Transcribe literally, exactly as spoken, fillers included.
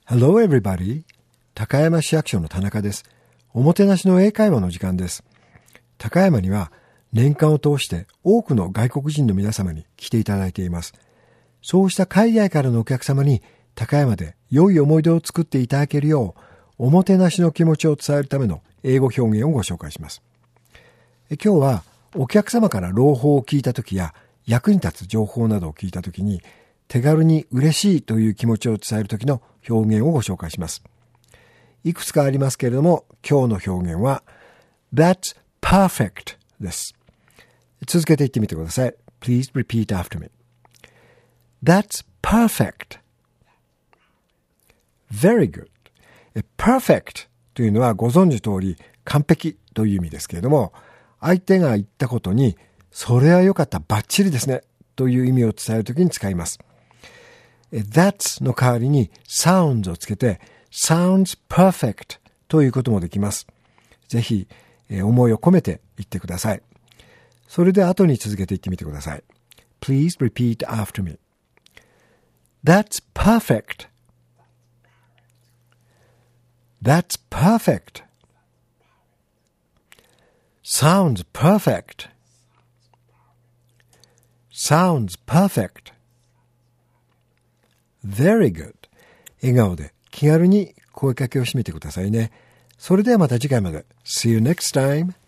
Hello everybody. 高山市役所の田中です。おもてなしの英会話の時間です。高山には年間を通して多くの外国人の皆様に来ていただいています。そうした海外からのお客様に高山で良い思い出を作っていただけるよう、おもてなしの気持ちを伝えるための英語表現をご紹介します。え今日はお客様から朗報を聞いたときや役に立つ情報などを聞いたときに手軽に嬉しいという気持ちを伝えるときの表現をご紹介します。いくつかありますけれども、今日の表現は That's perfect です。続けて言ってみてください。Please repeat after me. That's perfect. Very good. Perfect というのはご存知通り完璧という意味ですけれども、相手が言ったことにそれは良かった、バッチリですねという意味を伝えるときに使います。That's の代わりに sounds をつけて sounds perfect ということもできます。ぜひ思いを込めて言ってください。それで後に続けて言ってみてください。Please repeat after me. That's perfect. That's perfect. Sounds perfect. Sounds perfect. Very good. 笑顔で気軽に声かけをしてみてくださいね。それではまた次回まで。See you next time.